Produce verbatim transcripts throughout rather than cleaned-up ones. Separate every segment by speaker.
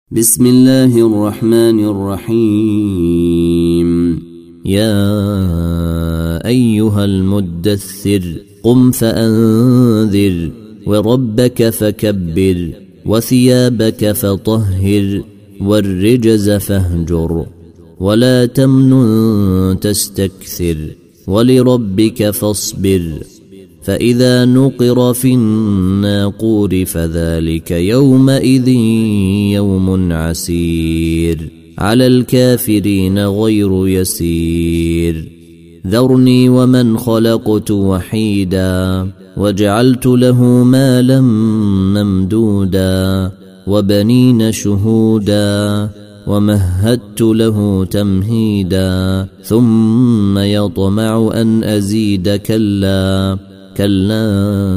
Speaker 1: بسم الله الرحمن الرحيم. يا أيها المدثر قم فأنذر وربك فكبر وثيابك فطهر والرجز فاهجر ولا تمنن تستكثر ولربك فاصبر فإذا نقر في الناقور فذلك يومئذ يوم عسير على الكافرين غير يسير. ذرني ومن خلقت وحيدا وجعلت له مالا ممدودا وبنين شهودا ومهدت له تمهيدا ثم يطمع أن أزيد كلا كلا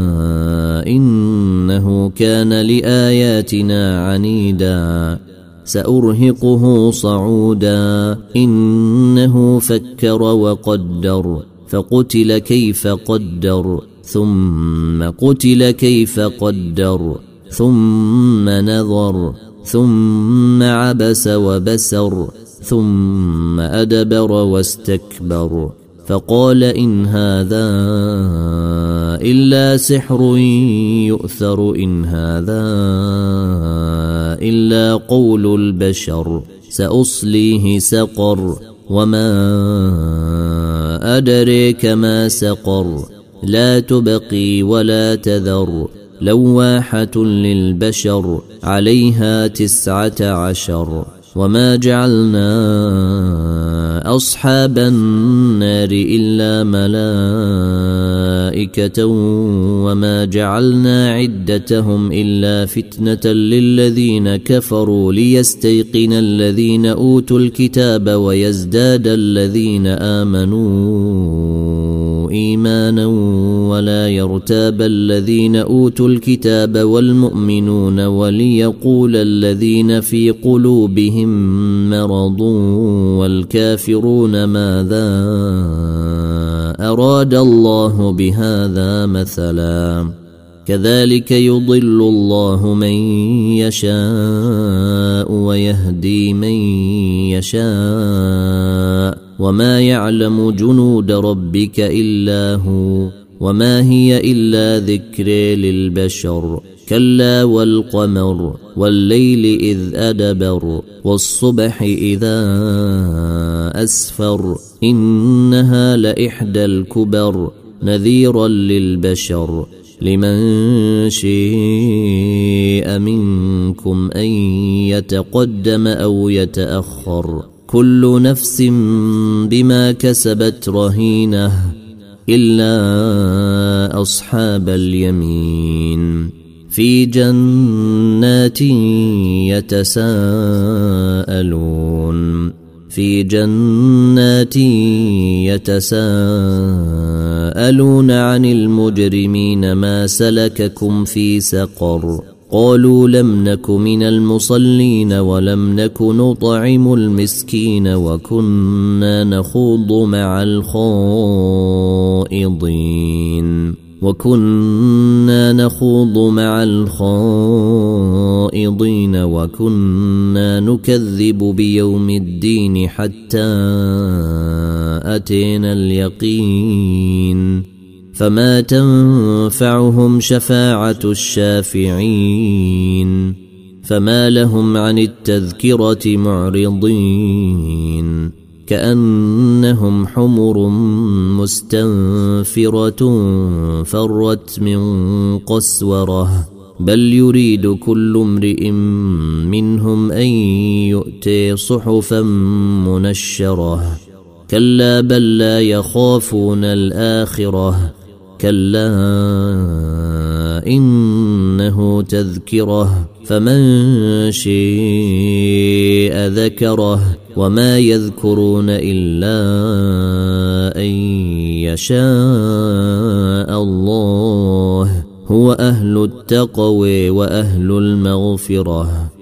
Speaker 1: إنه كان لآياتنا عنيدا سأرهقه صعودا إنه فكر وقدر فقتل كيف قدر ثم قتل كيف قدر ثم نظر ثم عبس وبسر ثم أدبر واستكبر فقال إن هذا إلا سحر يؤثر إن هذا إلا قول البشر سأصليه سقر وما أدريك ما سقر لا تبقي ولا تذر لواحة للبشر عليها تسعة عشر. وما جعلنا أصحاب النار إلا ملائكة وما جعلنا عدتهم إلا فتنة للذين كفروا ليستيقن الذين أوتوا الكتاب ويزداد الذين آمنوا إيمانا ولا يرتاب الذين أوتوا الكتاب والمؤمنون وليقول الذين في قلوبهم مرض والكافرون ماذا أراد الله بهذا مثلا كذلك يضل الله من يشاء ويهدي من يشاء وما يعلم جنود ربك إلا هو وما هي إلا ذكر للبشر كلا والقمر والليل إذ أدبر والصبح إذا أسفر إنها لإحدى الكبر نذيرا للبشر لمن شاء منكم أن يتقدم أو يتأخر كل نفس بما كسبت رهينة إلا أصحاب اليمين في جنات يتساءلون في جنات يتساءلون عن المجرمين ما سلككم في سقر قالوا لم نك من المصلين ولم نك نطعم المسكين وكنا نخوض مع الخائضين وكنا نخوض مع الخائضين وكنا نكذب بيوم الدين حتى أتينا اليقين فما تنفعهم شفاعة الشافعين فما لهم عن التذكرة معرضين كأنهم حمر مستنفرة فرت من قسورة بل يريد كل امرئ منهم أن يؤتي صحفا منشرة كلا بل لا يخافون الآخرة كلا إنه تذكره فمن شاء ذكره وما يذكرون إلا أن يشاء الله هو أهل التقوى وأهل المغفرة.